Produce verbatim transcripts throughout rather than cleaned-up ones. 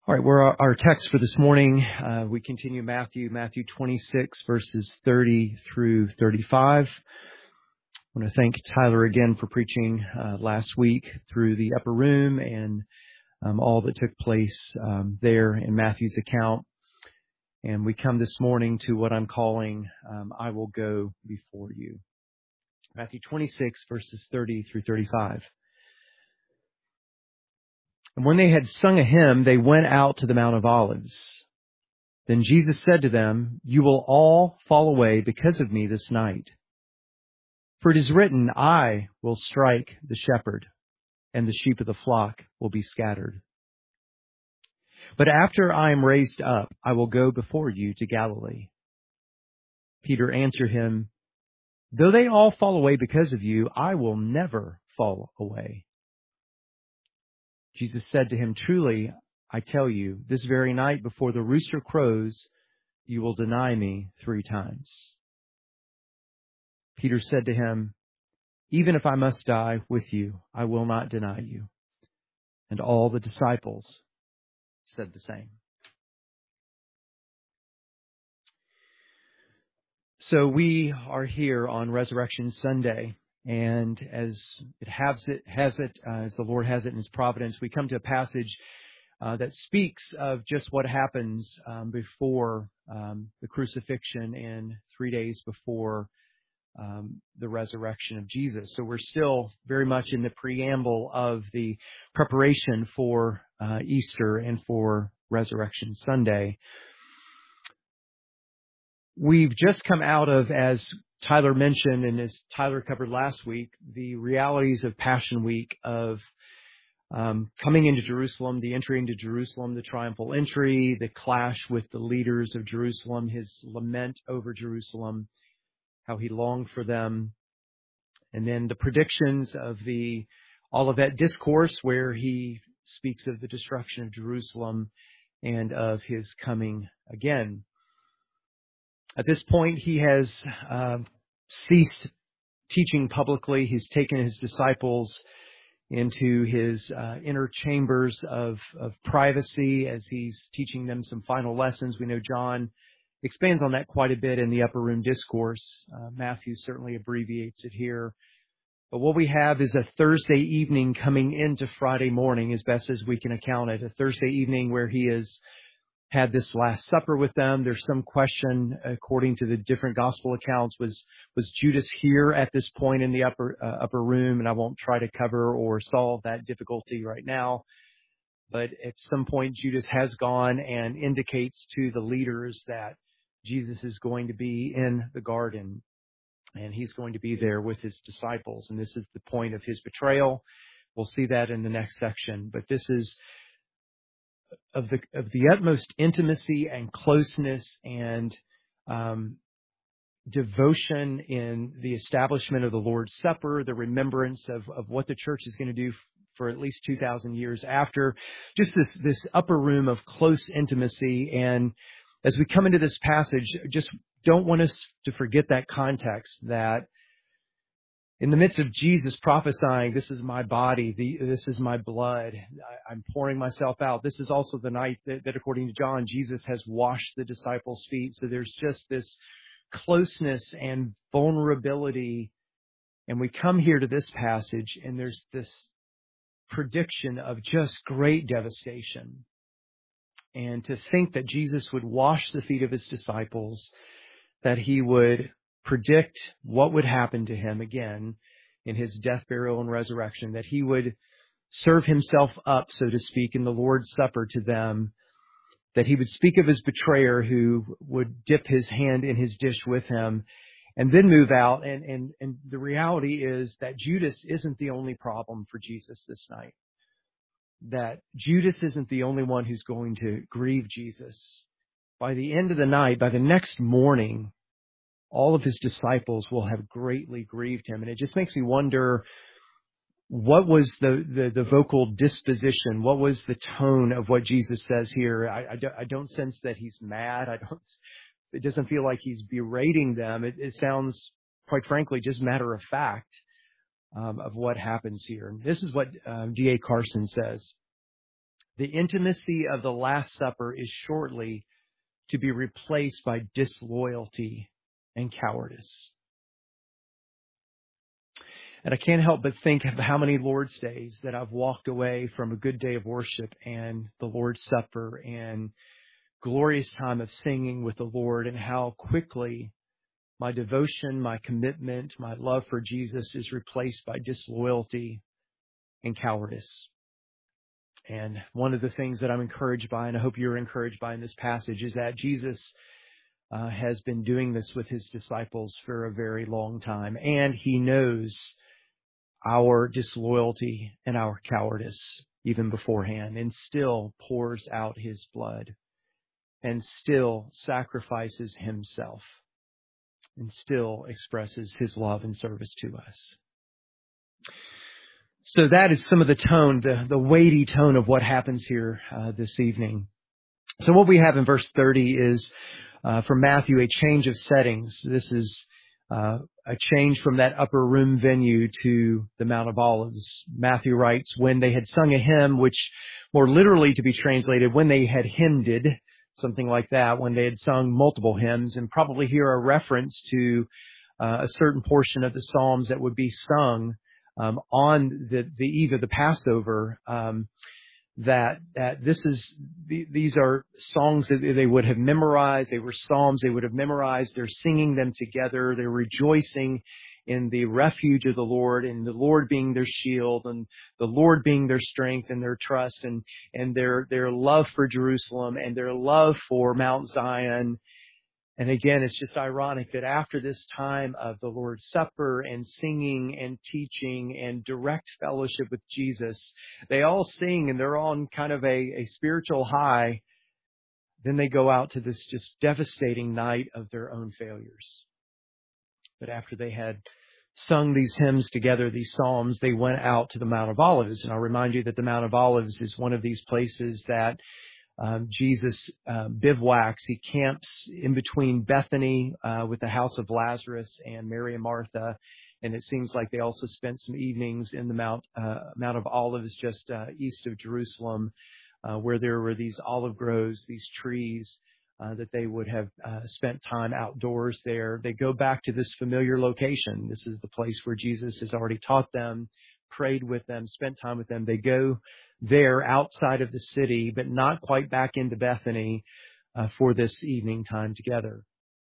All right, we're our, our text for this morning. Uh, we continue Matthew, Matthew twenty-six, verses thirty through thirty-five. I want to thank Tyler again for preaching uh, last week through the upper room and um, all that took place um, there in Matthew's account. And we come this morning to what I'm calling, um, I will go before you. Matthew twenty-six, verses thirty through thirty-five. And when they had sung a hymn, they went out to the Mount of Olives. Then Jesus said to them, "You will all fall away because of me this night. For it is written, I will strike the shepherd, and the sheep of the flock will be scattered. But after I am raised up, I will go before you to Galilee." Peter answered him, "Though they all fall away because of you, I will never fall away." Jesus said to him, "Truly, I tell you, this very night before the rooster crows, you will deny me three times." Peter said to him, "Even if I must die with you, I will not deny you." And all the disciples said the same. So we are here on Resurrection Sunday, and as it has it, has it uh, as the Lord has it in His providence, we come to a passage uh, that speaks of just what happens um, before um, the crucifixion and three days before Um, the resurrection of Jesus. So we're still very much in the preamble of the preparation for uh, Easter and for Resurrection Sunday. We've just come out of, as Tyler mentioned and as Tyler covered last week, the realities of Passion Week, of um, coming into Jerusalem, the entry into Jerusalem, the triumphal entry, the clash with the leaders of Jerusalem, his lament over Jerusalem, how he longed for them. And then the predictions of the Olivet Discourse, where he speaks of the destruction of Jerusalem and of his coming again. At this point, he has uh, ceased teaching publicly. He's taken his disciples into his uh, inner chambers of, of privacy as he's teaching them some final lessons. We know John expands on that quite a bit in the Upper Room Discourse. Uh, Matthew certainly abbreviates it here. But what we have is a Thursday evening coming into Friday morning, as best as we can account it. A Thursday evening where he has had this Last Supper with them. There's some question, according to the different gospel accounts, was was Judas here at this point in the upper uh, upper room? And I won't try to cover or solve that difficulty right now. But at some point, Judas has gone and indicates to the leaders that Jesus is going to be in the garden, and he's going to be there with his disciples. And this is the point of his betrayal. We'll see that in the next section. But this is of the of the utmost intimacy and closeness and um, devotion in the establishment of the Lord's Supper, the remembrance of, of what the church is going to do for at least two thousand years after. Just this, this upper room of close intimacy. And as we come into this passage, just don't want us to forget that context, that in the midst of Jesus prophesying, "This is my body, the, this is my blood, I, I'm pouring myself out." This is also the night that, that, according to John, Jesus has washed the disciples' feet. So there's just this closeness and vulnerability. And we come here to this passage, and there's this prediction of just great devastation. And to think that Jesus would wash the feet of his disciples, that he would predict what would happen to him again in his death, burial, and resurrection, that he would serve himself up, so to speak, in the Lord's Supper to them, that he would speak of his betrayer who would dip his hand in his dish with him and then move out. And, and, and the reality is that Judas isn't the only problem for Jesus this night. That Judas isn't the only one who's going to grieve Jesus. By the end of the night, by the next morning, all of his disciples will have greatly grieved him. And it just makes me wonder, what was the, the, the vocal disposition? What was the tone of what Jesus says here? I, I, don't, I don't sense that he's mad. I don't. It doesn't feel like he's berating them. It, it sounds, quite frankly, just matter of fact um, of what happens here. This is what um, D A Carson says. The intimacy of the Last Supper is shortly to be replaced by disloyalty and cowardice. And I can't help but think of how many Lord's Days that I've walked away from a good day of worship and the Lord's Supper and glorious time of singing with the Lord, and how quickly my devotion, my commitment, my love for Jesus is replaced by disloyalty and cowardice. And one of the things that I'm encouraged by, and I hope you're encouraged by in this passage, is that Jesus uh, has been doing this with his disciples for a very long time. And he knows our disloyalty and our cowardice even beforehand, and still pours out his blood and still sacrifices himself and still expresses his love and service to us. So that is some of the tone, the, the weighty tone of what happens here uh, this evening. So what we have in verse thirty is, uh, from Matthew, a change of settings. This is uh, a change from that upper room venue to the Mount of Olives. Matthew writes, when they had sung a hymn, which more literally to be translated, when they had hymned, something like that, when they had sung multiple hymns, and probably here a reference to uh, a certain portion of the Psalms that would be sung Um, on the, the eve of the Passover, um, that, that this is, the, these are songs that they would have memorized. They were psalms they would have memorized. They're singing them together. They're rejoicing in the refuge of the Lord, and the Lord being their shield, and the Lord being their strength and their trust, and, and their, their love for Jerusalem and their love for Mount Zion. And again, it's just ironic that after this time of the Lord's Supper and singing and teaching and direct fellowship with Jesus, they all sing and they're on kind of a, a spiritual high. Then they go out to this just devastating night of their own failures. But after they had sung these hymns together, these psalms, they went out to the Mount of Olives. And I'll remind you that the Mount of Olives is one of these places that Um, Jesus uh, bivouacs. He camps in between Bethany uh, with the house of Lazarus and Mary and Martha, and it seems like they also spent some evenings in the Mount uh, Mount of Olives just uh, east of Jerusalem, uh, where there were these olive groves, these trees uh, that they would have uh, spent time outdoors there. They go back to this familiar location. This is the place where Jesus has already taught them, prayed with them, spent time with them. They go there outside of the city, but not quite back into Bethany uh, for this evening time together.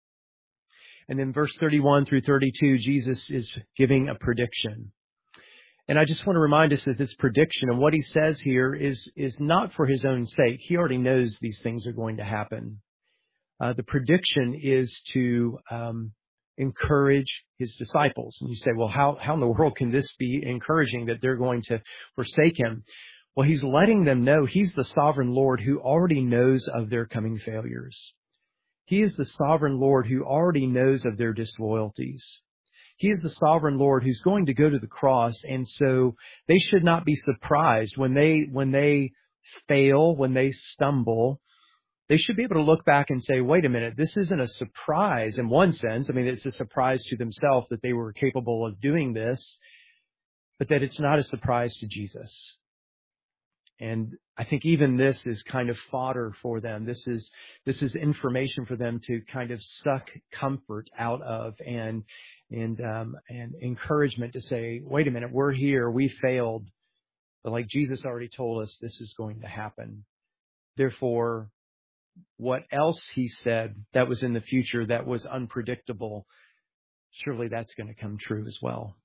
And then verse thirty-one through thirty-two, Jesus is giving a prediction. And I just want to remind us that this prediction and what he says here is, is not for his own sake. He already knows these things are going to happen. Uh, the prediction is to um, encourage his disciples. And you say, well, how, how in the world can this be encouraging that they're going to forsake him? Well, he's letting them know he's the sovereign Lord who already knows of their coming failures. He is the sovereign Lord who already knows of their disloyalties. He is the sovereign Lord who's going to go to the cross, and so they should not be surprised when they when they fail, when they stumble. They should be able to look back and say, wait a minute, this isn't a surprise in one sense. I mean, it's a surprise to themselves that they were capable of doing this, but that it's not a surprise to Jesus. And I think even this is kind of fodder for them. This is this is information for them to kind of suck comfort out of, and and um, and encouragement to say, wait a minute, we're here, we failed, but like Jesus already told us, this is going to happen. Therefore, what else he said that was in the future that was unpredictable, surely that's going to come true as well.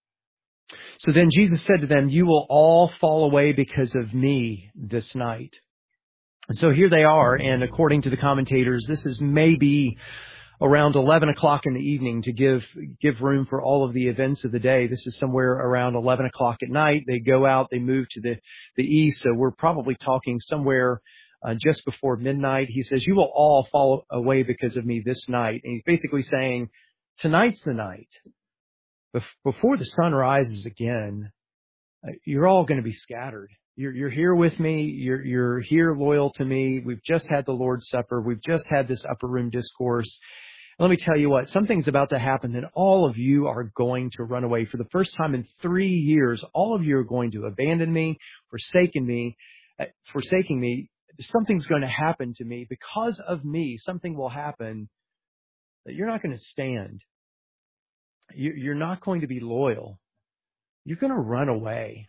So then Jesus said to them, you will all fall away because of me this night. And so here they are. And according to the commentators, this is maybe around eleven o'clock in the evening to give give room for all of the events of the day. This is somewhere around eleven o'clock at night. They go out, they move to the, the east. So we're probably talking somewhere uh, just before midnight. He says, you will all fall away because of me this night. And he's basically saying, tonight's the night. Before the sun rises again, you're all going to be scattered. You're, you're here with me. You're, you're here loyal to me. We've just had the Lord's Supper. We've just had this upper room discourse. And let me tell you what, something's about to happen that all of you are going to run away. For the first time in three years, all of you are going to abandon me, forsaken me. uh, forsaking me, something's going to happen to me. Because of me, something will happen that you're not going to stand. You- You're not going to be loyal. You're going to run away.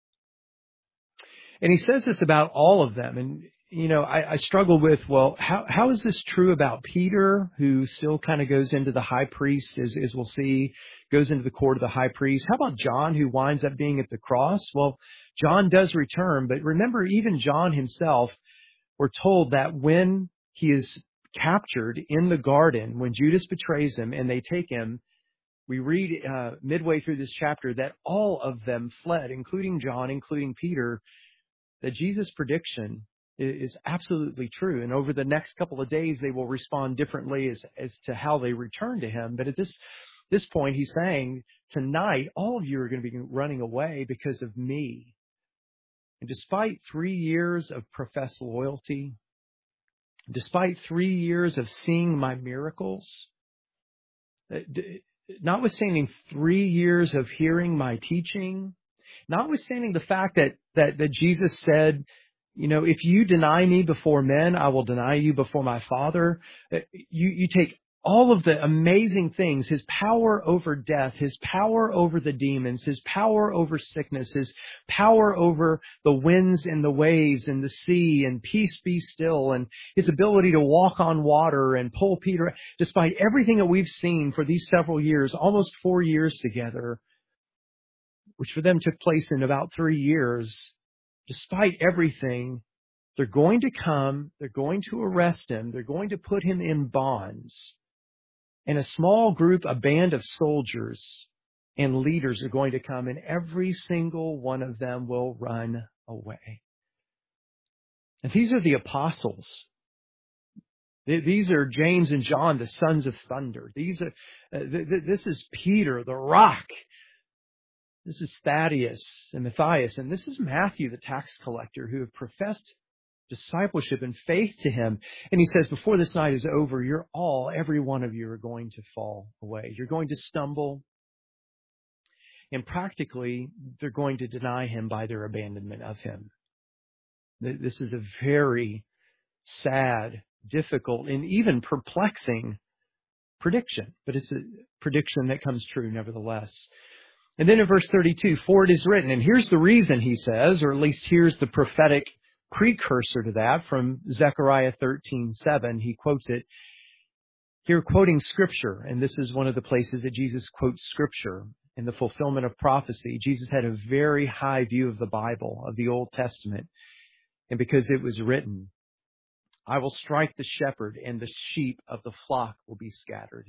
And he says this about all of them. And, you know, I, I struggle with, well, how, how is this true about Peter, who still kind of goes into the high priest, as, as we'll see, goes into the court of the high priest? How about John, who winds up being at the cross? Well, John does return, but remember, even John himself, we're told that when he is captured in the garden, when Judas betrays him and they take him, we read uh, midway through this chapter that all of them fled, including John, including Peter, that Jesus' prediction is absolutely true. And over the next couple of days, they will respond differently as, as to how they return to him. But at this, this point, he's saying, tonight, all of you are going to be running away because of me. And despite three years of professed loyalty, despite three years of seeing my miracles, notwithstanding three years of hearing my teaching, notwithstanding the fact that, that, that Jesus said, you know, if you deny me before men, I will deny you before my Father. You, you take all of the amazing things, his power over death, his power over the demons, his power over sickness, his power over the winds and the waves and the sea and peace be still, and his ability to walk on water and pull Peter, despite everything that we've seen for these several years, almost four years together, which for them took place in about three years, despite everything, they're going to come, they're going to arrest him, they're going to put him in bonds. And a small group, a band of soldiers and leaders are going to come, and every single one of them will run away. And these are the apostles. These are James and John, the sons of thunder. These are, uh, th- th- this is Peter, the rock. This is Thaddeus and Matthias, and this is Matthew, the tax collector, who have professed discipleship and faith to him. And he says, before this night is over, you're all, every one of you are going to fall away. You're going to stumble. And practically, they're going to deny him by their abandonment of him. This is a very sad, difficult, and even perplexing prediction. But it's a prediction that comes true nevertheless. And then in verse thirty-two, for it is written, and here's the reason he says, or at least here's the prophetic precursor to that from Zechariah thirteen seven. He quotes it here, quoting Scripture. And this is one of the places that Jesus quotes Scripture in the fulfillment of prophecy. Jesus had a very high view of the Bible, of the Old Testament. And because it was written, I will strike the shepherd and the sheep of the flock will be scattered.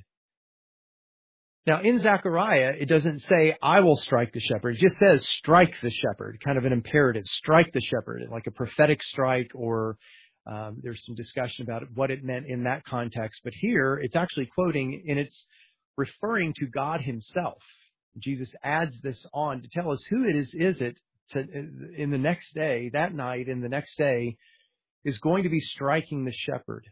Now, in Zechariah, it doesn't say, I will strike the shepherd. It just says, strike the shepherd, kind of an imperative. Strike the shepherd, like a prophetic strike, or um, there's some discussion about what it meant in that context. But here, it's actually quoting, and it's referring to God himself. Jesus adds this on to tell us who it is, is it to, in the next day, that night, in the next day, is going to be striking the shepherd.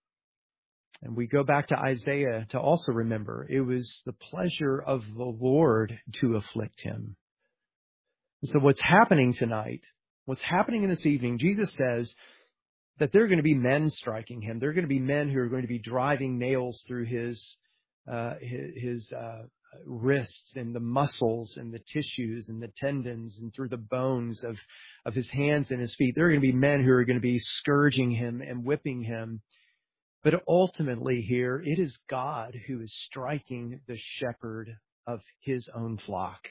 And we go back to Isaiah to also remember it was the pleasure of the Lord to afflict him. And so what's happening tonight, what's happening in this evening, Jesus says that there are going to be men striking him. There are going to be men who are going to be driving nails through his uh, his, his uh, wrists and the muscles and the tissues and the tendons and through the bones of, of his hands and his feet. There are going to be men who are going to be scourging him and whipping him. But ultimately here, it is God who is striking the shepherd of his own flock.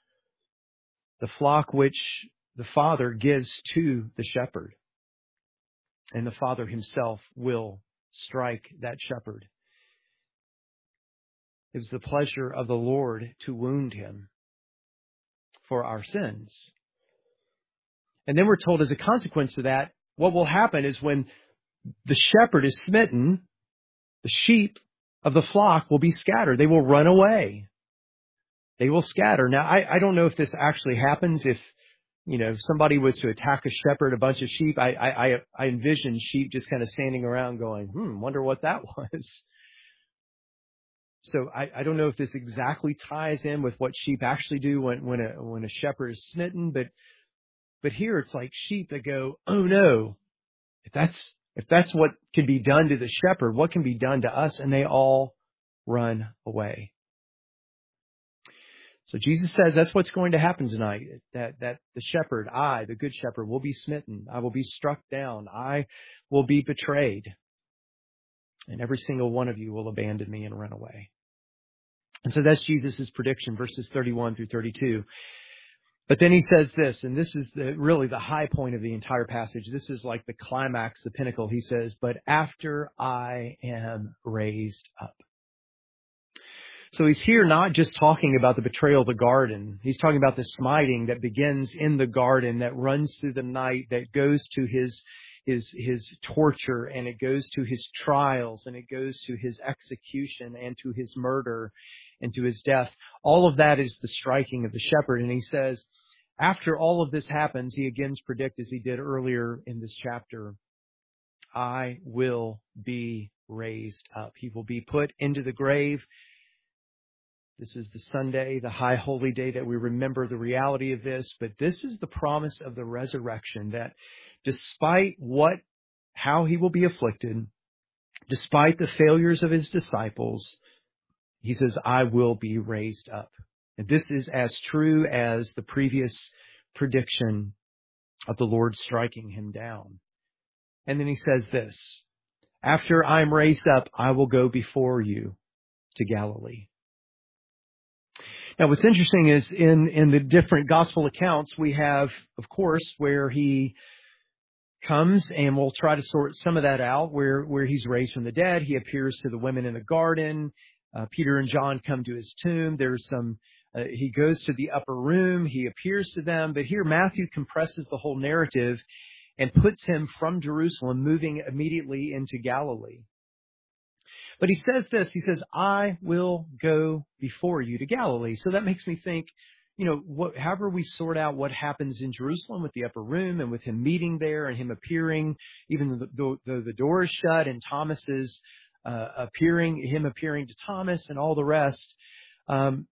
The flock which the Father gives to the shepherd. And the Father himself will strike that shepherd. It was the pleasure of the Lord to wound him for our sins. And then we're told as a consequence of that, what will happen is when the shepherd is smitten, the sheep of the flock will be scattered. They will run away. They will scatter. Now, I, I don't know if this actually happens. If, you know, if somebody was to attack a shepherd, a bunch of sheep, I, I, I envision sheep just kind of standing around going, hmm, wonder what that was. So I, I don't know if this exactly ties in with what sheep actually do when, when a, when a shepherd is smitten, but But here it's like sheep that go, oh no, if that's, if that's what can be done to the shepherd, what can be done to us? And they all run away. So Jesus says that's what's going to happen tonight, that, that the shepherd, I, the good shepherd, will be smitten. I will be struck down. I will be betrayed. And every single one of you will abandon me and run away. And so that's Jesus' prediction, verses thirty-one through thirty-two. But then he says this, and this is the, really the high point of the entire passage. This is like the climax, the pinnacle. He says, but after I am raised up. So he's here not just talking about the betrayal of the garden. He's talking about the smiting that begins in the garden, that runs through the night, that goes to his, his, his torture, and it goes to his trials, and it goes to his execution, and to his murder, and to his death. All of that is the striking of the shepherd. And he says, after all of this happens, he again predict, as he did earlier in this chapter, I will be raised up. He will be put into the grave. This is the Sunday, the high holy day that we remember the reality of this. But this is the promise of the resurrection, that despite what, how he will be afflicted, despite the failures of his disciples, he says, I will be raised up. And this is as true as the previous prediction of the Lord striking him down. And then he says this, after I am raised up, I will go before you to Galilee. Now, what's interesting is in, in the different gospel accounts, we have, of course, where he comes, and we'll try to sort some of that out, where, where he's raised from the dead. He appears to the women in the garden. Uh, Peter and John come to his tomb. There's some, uh, he goes to the upper room. He appears to them. But here Matthew compresses the whole narrative and puts him from Jerusalem, moving immediately into Galilee. But he says this, he says, I will go before you to Galilee. So that makes me think, you know, what, however we sort out what happens in Jerusalem with the upper room and with him meeting there and him appearing, even though the, the, the door is shut and Thomas is uh, appearing, him appearing to Thomas and all the rest. Um,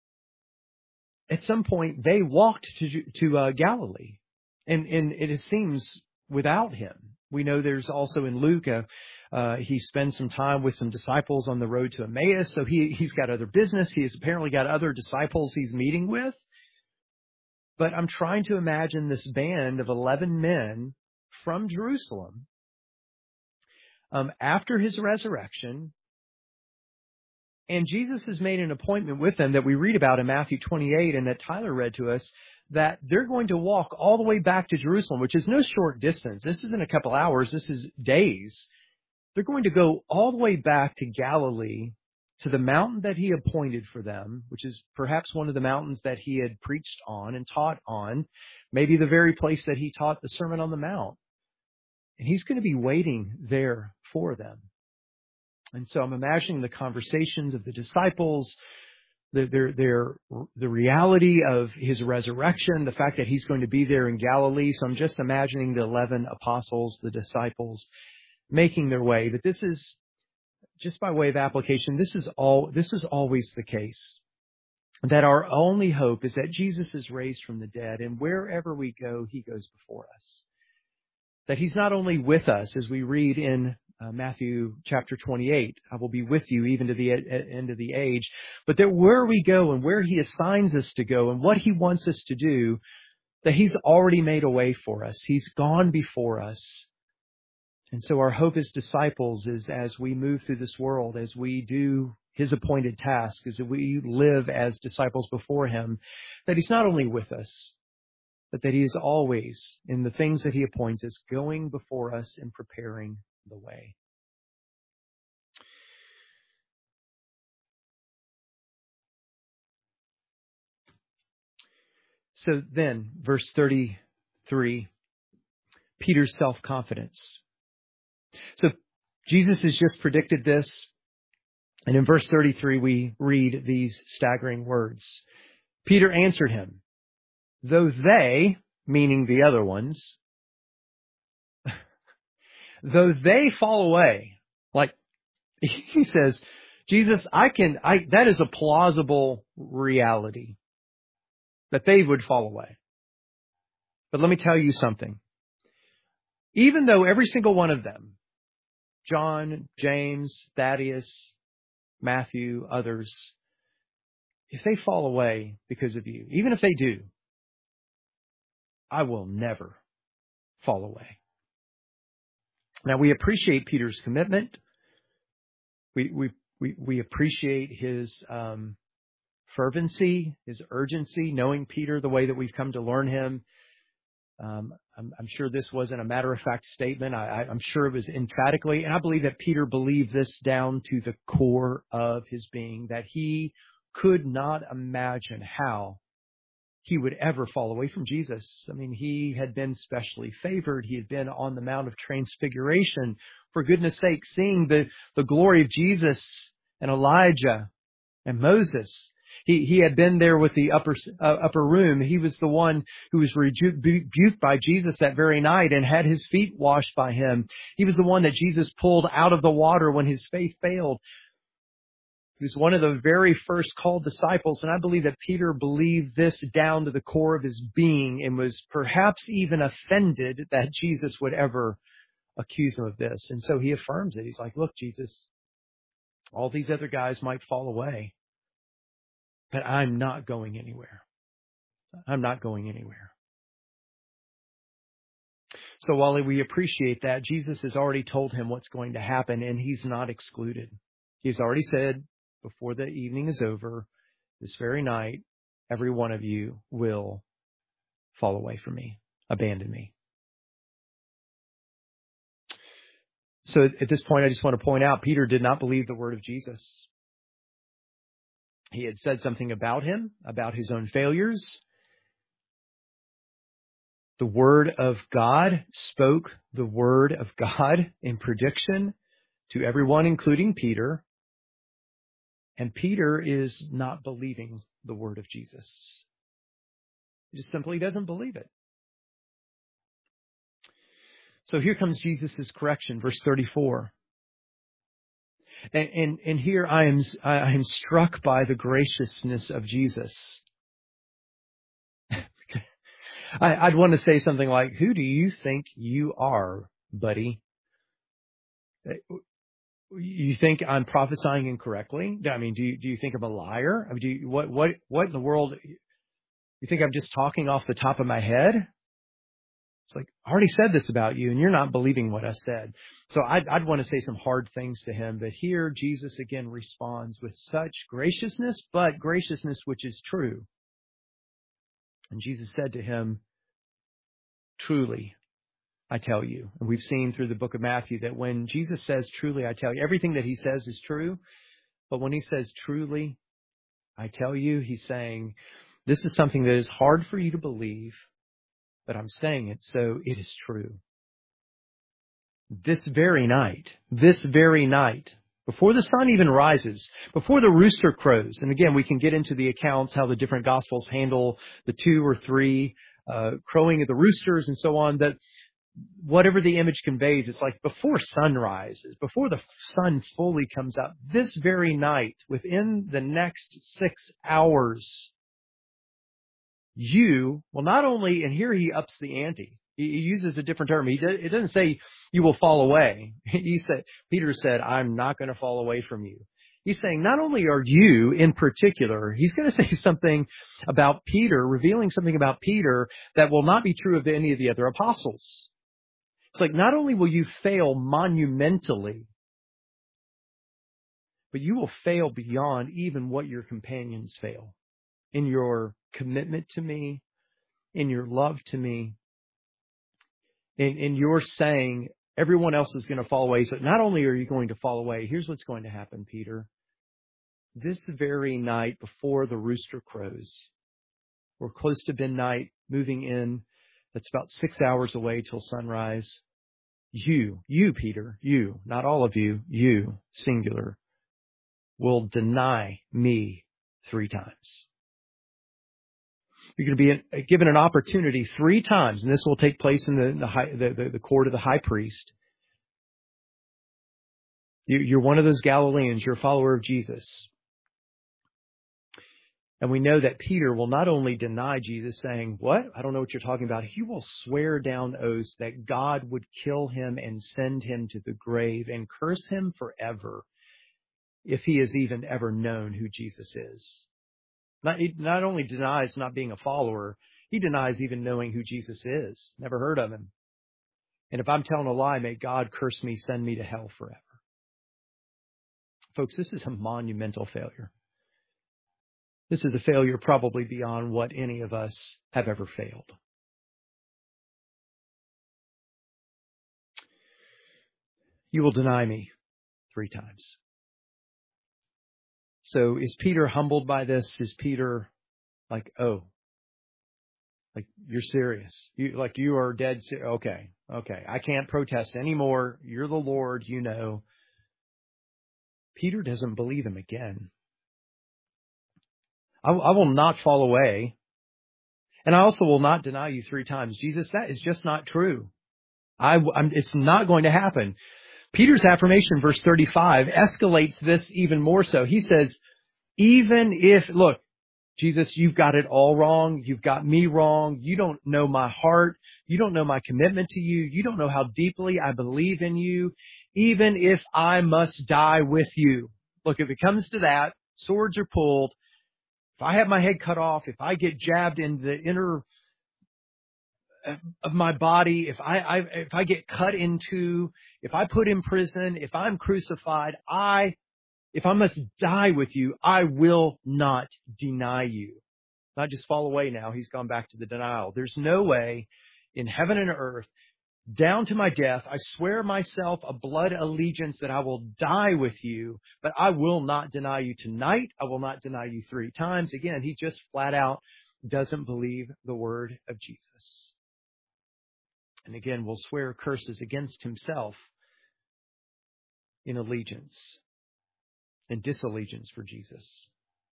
at some point, they walked to, to uh, Galilee. And, and it seems without him. We know there's also in Luke, uh, uh, he spends some time with some disciples on the road to Emmaus. So he, he's got other business. He has apparently got other disciples he's meeting with. But I'm trying to imagine this band of eleven men from Jerusalem, um, after his resurrection. And Jesus has made an appointment with them that we read about in Matthew twenty-eight and that Tyler read to us, that they're going to walk all the way back to Jerusalem, which is no short distance. This isn't a couple hours. This is days. They're going to go all the way back to Galilee, to the mountain that he appointed for them, which is perhaps one of the mountains that he had preached on and taught on, maybe the very place that he taught the Sermon on the Mount. And he's going to be waiting there for them. And so I'm imagining the conversations of the disciples, the, their, their, the reality of his resurrection, the fact that he's going to be there in Galilee. So I'm just imagining the eleven apostles, the disciples, making their way. But this is, just by way of application, this is all, this is always the case. That our only hope is that Jesus is raised from the dead, and wherever we go, he goes before us. That he's not only with us, as we read in uh, Matthew chapter twenty-eight, I will be with you even to the end of the age, but that where we go and where he assigns us to go and what he wants us to do, that he's already made a way for us. He's gone before us. And so our hope as disciples is, as we move through this world, as we do his appointed task, as we live as disciples before him, that he's not only with us, but that he is always, in the things that he appoints us, going before us and preparing the way. So then, verse thirty-three, Peter's self-confidence. So Jesus has just predicted this. And in verse thirty-three, we read these staggering words. Peter answered him, though they, meaning the other ones, though they fall away, like he says, Jesus, I can, I, that is a plausible reality that they would fall away. But let me tell you something. Even though every single one of them, John, James, Thaddeus, Matthew, others, if they fall away because of you, even if they do, I will never fall away. Now, we appreciate Peter's commitment. We we we, we appreciate his um, fervency, his urgency, knowing Peter the way that we've come to learn him. Um, I'm, I'm sure this wasn't a matter-of-fact statement. I, I'm sure it was emphatically, and I believe that Peter believed this down to the core of his being, that he could not imagine how he would ever fall away from Jesus. I mean, he had been specially favored. He had been on the Mount of Transfiguration. For goodness sake, seeing the, the glory of Jesus and Elijah and Moses. He, he had been there with the upper, uh, upper room. He was the one who was rebuked by Jesus that very night and had his feet washed by him. He was the one that Jesus pulled out of the water when his faith failed. He was one of the very first called disciples, and I believe that Peter believed this down to the core of his being and was perhaps even offended that Jesus would ever accuse him of this. And so he affirms it. He's like, look, Jesus, all these other guys might fall away, but I'm not going anywhere. I'm not going anywhere. So while we appreciate that, Jesus has already told him what's going to happen, and he's not excluded. He's already said, before the evening is over, this very night, every one of you will fall away from me, abandon me. So at this point, I just want to point out, Peter did not believe the word of Jesus. He had said something about him, about his own failures. The word of God spoke the word of God in prediction to everyone, including Peter. And Peter is not believing the word of Jesus. He just simply doesn't believe it. So here comes Jesus' correction, verse thirty-four. And, and, and here I am, I am struck by the graciousness of Jesus. I, I'd want to say something like, who do you think you are, buddy? You think I'm prophesying incorrectly? I mean, do you, do you think I'm a liar? I mean, do you, what, what, what in the world? You think I'm just talking off the top of my head? It's like, I already said this about you, and you're not believing what I said. So I'd, I'd want to say some hard things to him. But here, Jesus again responds with such graciousness, but graciousness which is true. And Jesus said to him, truly, I tell you. And we've seen through the book of Matthew that when Jesus says, truly, I tell you, everything that he says is true. But when he says, truly, I tell you, he's saying, this is something that is hard for you to believe, but I'm saying it, so it is true. This very night, this very night, before the sun even rises, before the rooster crows, and again, we can get into the accounts, how the different gospels handle the two or three uh, crowing of the roosters and so on, that whatever the image conveys, it's like before sunrise, before the sun fully comes up, this very night, within the next six hours, you will not only, and here he ups the ante, he uses a different term. He does, it doesn't say you will fall away. He said, Peter said, I'm not going to fall away from you. He's saying not only are you in particular, he's going to say something about Peter, revealing something about Peter that will not be true of any of the other apostles. It's like not only will you fail monumentally, but you will fail beyond even what your companions fail in your commitment to me, in your love to me, in, in your saying everyone else is going to fall away. So not only are you going to fall away, here's what's going to happen, Peter. This very night before the rooster crows, we're close to midnight, moving in. That's about six hours away till sunrise. You, you, Peter, you, not all of you, you, singular, will deny me three times. You're going to be given an opportunity three times, and this will take place in the the, high, the, the, the court of the high priest. You, you're one of those Galileans. You're a follower of Jesus. And we know that Peter will not only deny Jesus, saying, what? I don't know what you're talking about. He will swear down oaths that God would kill him and send him to the grave and curse him forever if he has even ever known who Jesus is. Not, he not only denies not being a follower, he denies even knowing who Jesus is. Never heard of him. And if I'm telling a lie, may God curse me, send me to hell forever. Folks, this is a monumental failure. This is a failure probably beyond what any of us have ever failed. You will deny me three times. So is Peter humbled by this? Is Peter like, oh, like you're serious? You like you are dead serious? Okay, okay. I can't protest anymore. You're the Lord, you know. Peter doesn't believe him again. I, I will not fall away. And I also will not deny you three times. Jesus, that is just not true. I, I'm, it's not going to happen. Peter's affirmation, verse thirty-five, escalates this even more so. He says, even if, look, Jesus, you've got it all wrong. You've got me wrong. You don't know my heart. You don't know my commitment to you. You don't know how deeply I believe in you. Even if I must die with you. Look, if it comes to that, swords are pulled. If I have my head cut off, if I get jabbed in the inner of my body, if I, I if I get cut into, if I put in prison, if I'm crucified, I, if I must die with you, I will not deny you. Not just fall away now. He's gone back to the denial. There's no way in heaven and earth, down to my death, I swear myself a blood allegiance that I will die with you, but I will not deny you tonight. I will not deny you three times. Again, he just flat out doesn't believe the word of Jesus. And again, will swear curses against himself in allegiance and disallegiance for Jesus.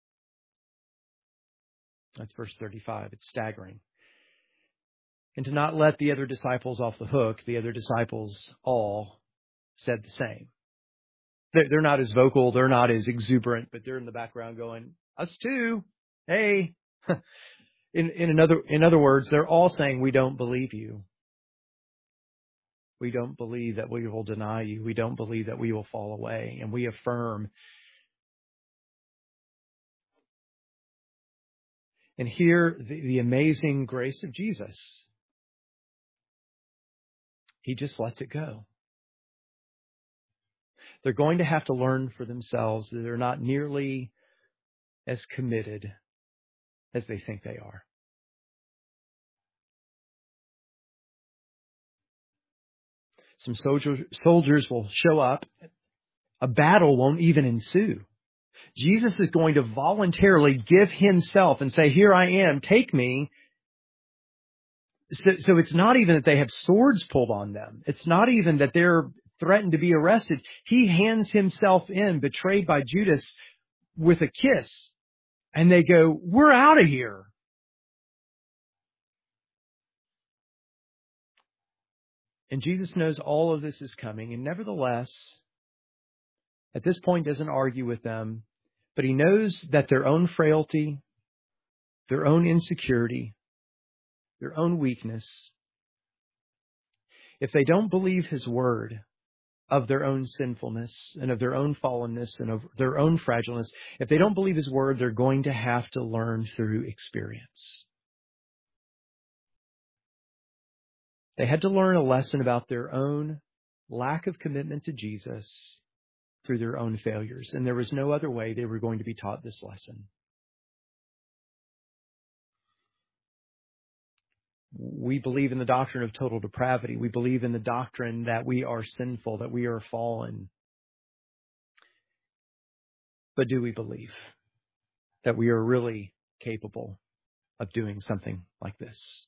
That's verse thirty-five. It's staggering. And to not let the other disciples off the hook, the other disciples all said the same. They're not as vocal, they're not as exuberant, but they're in the background going, us too. Hey. In, in another, in other words, they're all saying, we don't believe you. We don't believe that we will deny you. We don't believe that we will fall away. And we affirm. And here, the, the amazing grace of Jesus. He just lets it go. They're going to have to learn for themselves that they're not nearly as committed as they think they are. Some soldier, soldiers will show up. A battle won't even ensue. Jesus is going to voluntarily give himself and say, here I am, take me. So, so it's not even that they have swords pulled on them. It's not even that they're threatened to be arrested. He hands himself in, betrayed by Judas, with a kiss. And they go, we're out of here. And Jesus knows all of this is coming. And nevertheless, at this point, doesn't argue with them. But he knows that their own frailty, their own insecurity, their own weakness, if they don't believe his word of their own sinfulness and of their own fallenness and of their own fragileness, if they don't believe his word, they're going to have to learn through experience. They had to learn a lesson about their own lack of commitment to Jesus through their own failures. And there was no other way they were going to be taught this lesson. We believe in the doctrine of total depravity. We believe in the doctrine that we are sinful, that we are fallen. But do we believe that we are really capable of doing something like this?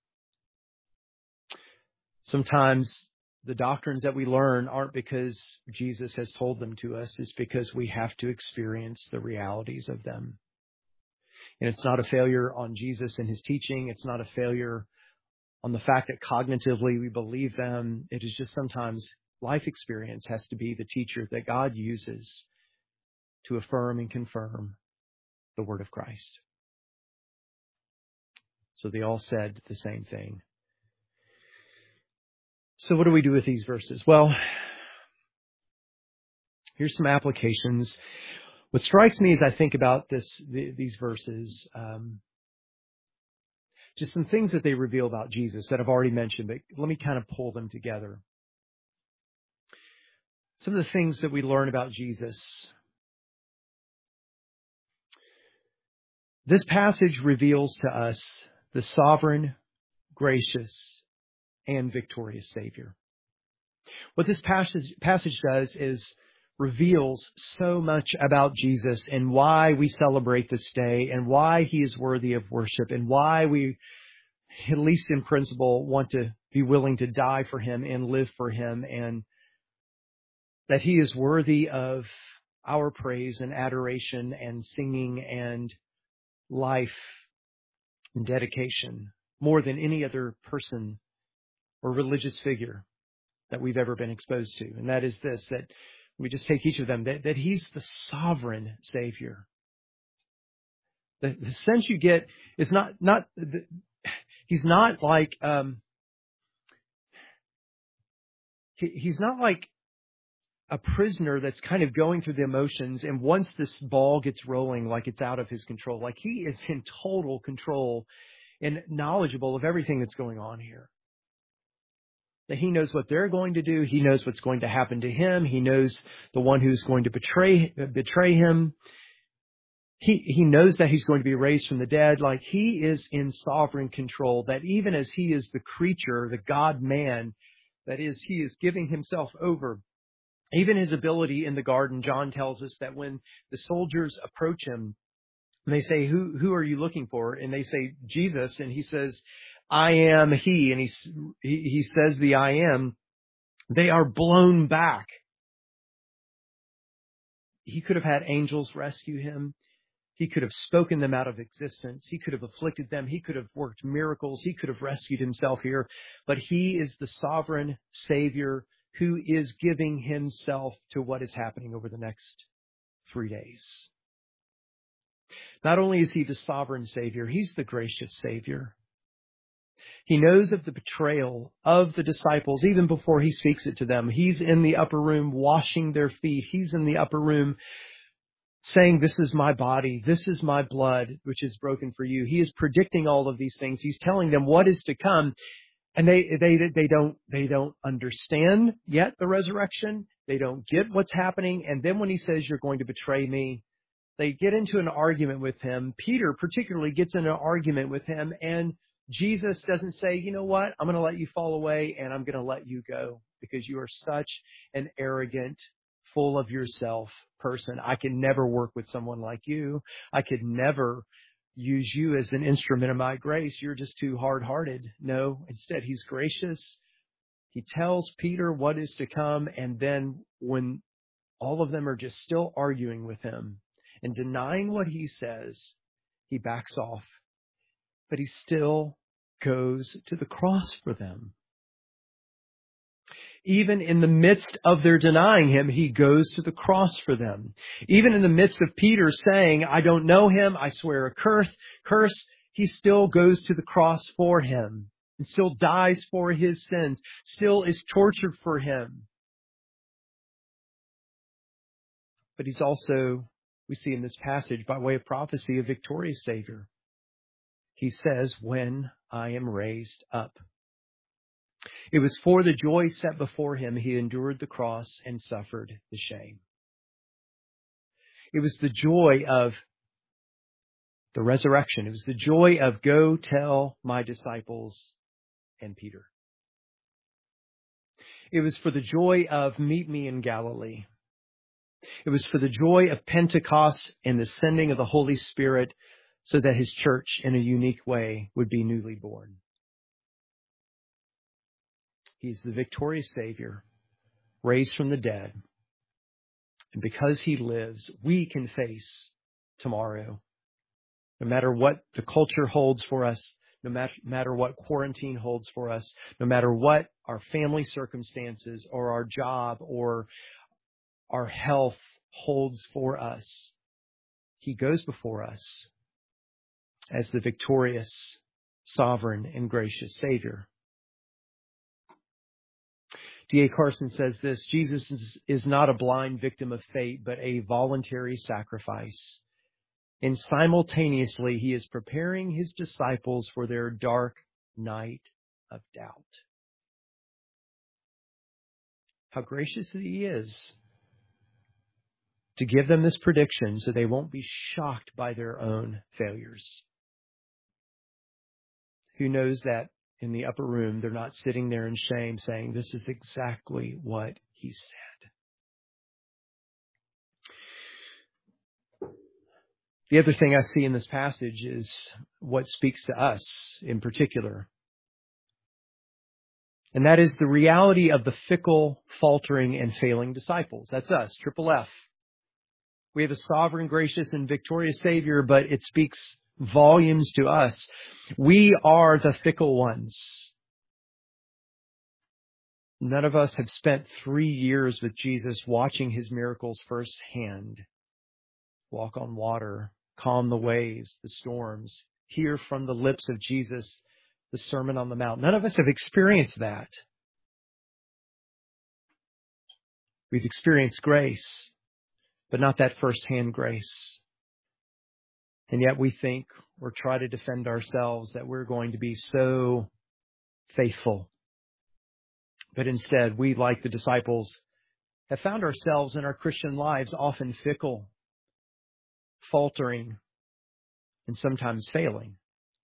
Sometimes the doctrines that we learn aren't because Jesus has told them to us. It's because we have to experience the realities of them. And it's not a failure on Jesus and his teaching. It's not a failure on the fact that cognitively we believe them. It is just sometimes life experience has to be the teacher that God uses to affirm and confirm the word of Christ. So they all said the same thing. So what do we do with these verses? Well, here's some applications. What strikes me as I think about this, the, these verses, um, just some things that they reveal about Jesus that I've already mentioned, but let me kind of pull them together. Some of the things that we learn about Jesus. This passage reveals to us the sovereign, gracious, and victorious Savior. What this passage, passage does is reveals so much about Jesus and why we celebrate this day and why He is worthy of worship and why we, at least in principle, want to be willing to die for Him and live for Him, and that He is worthy of our praise and adoration and singing and life and dedication more than any other person or religious figure that we've ever been exposed to. And that is this, that we just take each of them, that, that He's the sovereign Savior. The, the sense you get is not, not, the, He's not like, um, he, He's not like a prisoner that's kind of going through the emotions, and once this ball gets rolling, like it's out of His control. Like He is in total control and knowledgeable of everything that's going on here. That He knows what they're going to do. He knows what's going to happen to Him. He knows the one who's going to betray betray Him. He, he knows that He's going to be raised from the dead. Like He is in sovereign control. That even as He is the creature, the God-man, that is, He is giving Himself over. Even His ability in the garden, John tells us that when the soldiers approach Him, and they say, who, who are you looking for? And they say, Jesus. And He says, I am He. And he, he, he says the I am. They are blown back. He could have had angels rescue Him. He could have spoken them out of existence. He could have afflicted them. He could have worked miracles. He could have rescued Himself here. But He is the sovereign Savior who is giving Himself to what is happening over the next three days. Not only is He the sovereign Savior, He's the gracious Savior. He knows of the betrayal of the disciples even before He speaks it to them. He's in the upper room washing their feet. He's in the upper room saying, this is my body, this is my blood, which is broken for you. He is predicting all of these things. He's telling them what is to come. And they, they, they don't, they don't understand yet the resurrection. They don't get what's happening. And then when He says, you're going to betray me, they get into an argument with Him. Peter particularly gets in an argument with Him, and Jesus doesn't say, you know what, I'm going to let you fall away and I'm going to let you go because you are such an arrogant, full of yourself person. I can never work with someone like you. I could never use you as an instrument of my grace. You're just too hard-hearted. No, instead He's gracious. He tells Peter what is to come. And then when all of them are just still arguing with Him and denying what He says, He backs off. But He still goes to the cross for them. Even in the midst of their denying Him, He goes to the cross for them. Even in the midst of Peter saying, I don't know Him, I swear a curse, curse, He still goes to the cross for him and still dies for his sins, still is tortured for him. But He's also, we see in this passage, by way of prophecy, a victorious Savior. He says, when I am raised up. It was for the joy set before Him, He endured the cross and suffered the shame. It was the joy of the resurrection. It was the joy of go tell my disciples and Peter. It was for the joy of meet me in Galilee. It was for the joy of Pentecost and the sending of the Holy Spirit so that His church in a unique way would be newly born. He's the victorious Savior, raised from the dead. And because He lives, we can face tomorrow. No matter what the culture holds for us, no matter, matter what quarantine holds for us, no matter what our family circumstances or our job or our health holds for us, He goes before us as the victorious sovereign and gracious Savior. D A Carson says this: Jesus is, is not a blind victim of fate, but a voluntary sacrifice. And simultaneously, he is preparing his disciples for their dark night of doubt. How gracious he is to give them this prediction so they won't be shocked by their own failures. Who knows that in the upper room, they're not sitting there in shame saying, this is exactly what he said. The other thing I see in this passage is what speaks to us in particular. And that is the reality of the fickle, faltering, and failing disciples. That's us, triple F. We have a sovereign, gracious, and victorious Savior, but it speaks volumes to us. We are the fickle ones. None of us have spent three years with Jesus watching his miracles firsthand. Walk on water, calm the waves, the storms, hear from the lips of Jesus the Sermon on the Mount. None of us have experienced that. We've experienced grace, but not that firsthand grace. And yet we think or try to defend ourselves that we're going to be so faithful. But instead, we, like the disciples, have found ourselves in our Christian lives often fickle, faltering, and sometimes failing.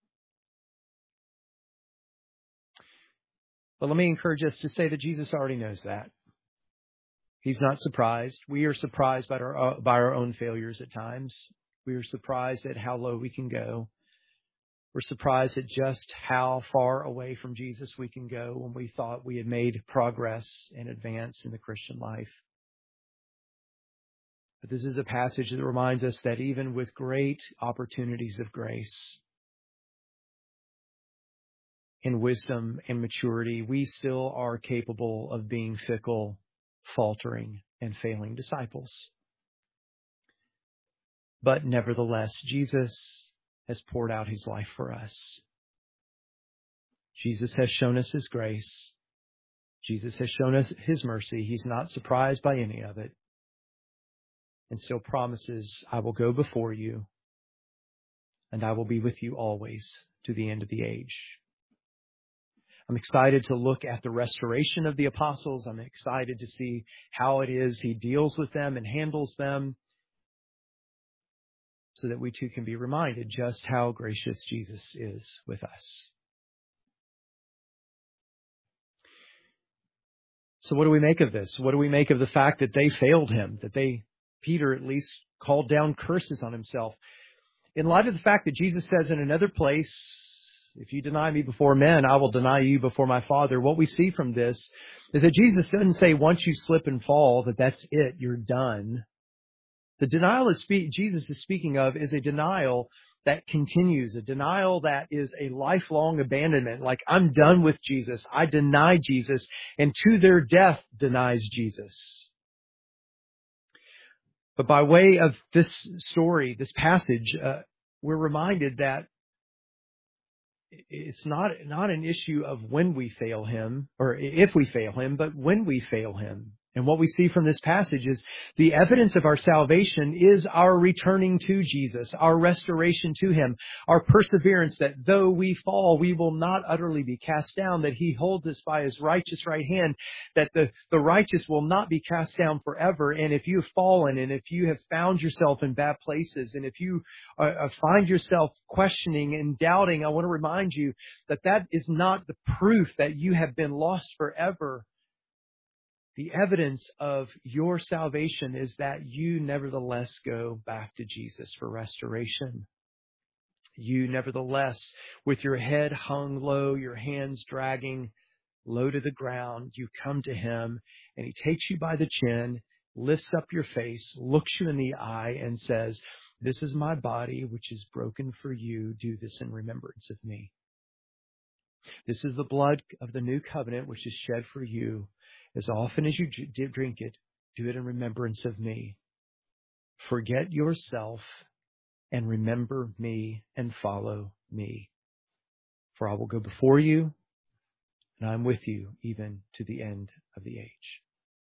But let me encourage us to say that Jesus already knows that. He's not surprised. We are surprised by our, uh, by our own failures at times. We are surprised at how low we can go. We're surprised at just how far away from Jesus we can go when we thought we had made progress and advance in the Christian life. But this is a passage that reminds us that even with great opportunities of grace and wisdom and maturity, we still are capable of being fickle, faltering, and failing disciples. But nevertheless, Jesus has poured out his life for us. Jesus has shown us his grace. Jesus has shown us his mercy. He's not surprised by any of it. And still promises, I will go before you, and I will be with you always to the end of the age. I'm excited to look at the restoration of the apostles. I'm excited to see how it is he deals with them and handles them, so that we too can be reminded just how gracious Jesus is with us. So what do we make of this? What do we make of the fact that they failed him, that they, Peter at least, called down curses on himself? In light of the fact that Jesus says in another place, if you deny me before men, I will deny you before my Father. What we see from this is that Jesus doesn't say once you slip and fall that that's it, you're done. The denial that spe- Jesus is speaking of is a denial that continues, a denial that is a lifelong abandonment. Like, I'm done with Jesus. I deny Jesus, and to their death denies Jesus. But by way of this story, this passage, uh, we're reminded that it's not, not an issue of when we fail him, or if we fail him, but when we fail him. And what we see from this passage is the evidence of our salvation is our returning to Jesus, our restoration to him, our perseverance that though we fall, we will not utterly be cast down, that he holds us by his righteous right hand, that the, the righteous will not be cast down forever. And if you have fallen, and if you have found yourself in bad places, and if you uh, find yourself questioning and doubting, I want to remind you that that is not the proof that you have been lost forever. The evidence of your salvation is that you nevertheless go back to Jesus for restoration. You nevertheless, with your head hung low, your hands dragging low to the ground, you come to him, and he takes you by the chin, lifts up your face, looks you in the eye, and says, "This is my body, which is broken for you. Do this in remembrance of me. This is the blood of the new covenant, which is shed for you. As often as you drink it, do it in remembrance of me. Forget yourself and remember me and follow me." For I will go before you, and I am with you even to the end of the age.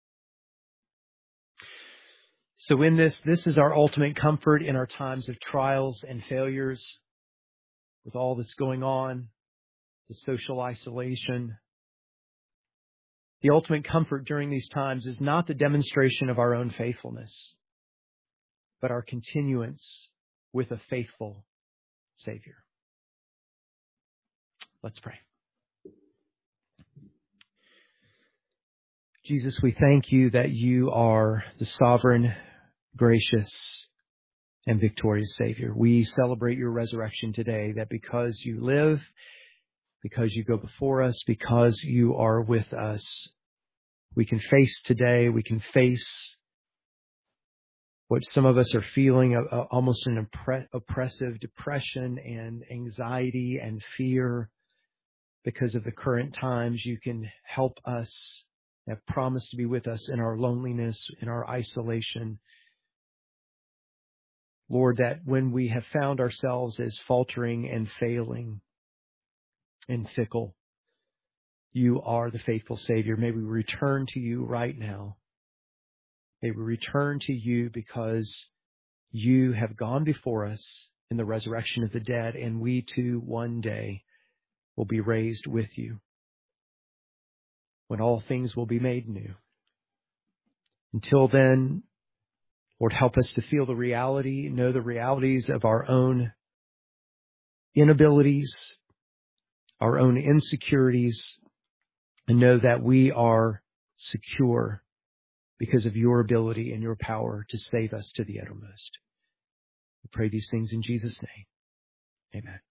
So in this, this is our ultimate comfort in our times of trials and failures, with all that's going on, the social isolation. The ultimate comfort during these times is not the demonstration of our own faithfulness, but our continuance with a faithful Savior. Let's pray. Jesus, we thank you that you are the sovereign, gracious, and victorious Savior. We celebrate your resurrection today, that because you live, because you go before us, because you are with us, we can face today, we can face what some of us are feeling, uh, uh, almost an oppre- oppressive depression and anxiety and fear because of the current times. You can help us, have promised to be with us in our loneliness, in our isolation. Lord, that when we have found ourselves as faltering and failing and fickle, you are the faithful Savior. May we return to you right now. May we return to you because you have gone before us in the resurrection of the dead, and we too one day will be raised with you when all things will be made new. Until then, Lord, help us to feel the reality, know the realities of our own inabilities, our own insecurities, and know that we are secure because of your ability and your power to save us to the uttermost. We pray these things in Jesus' name. Amen.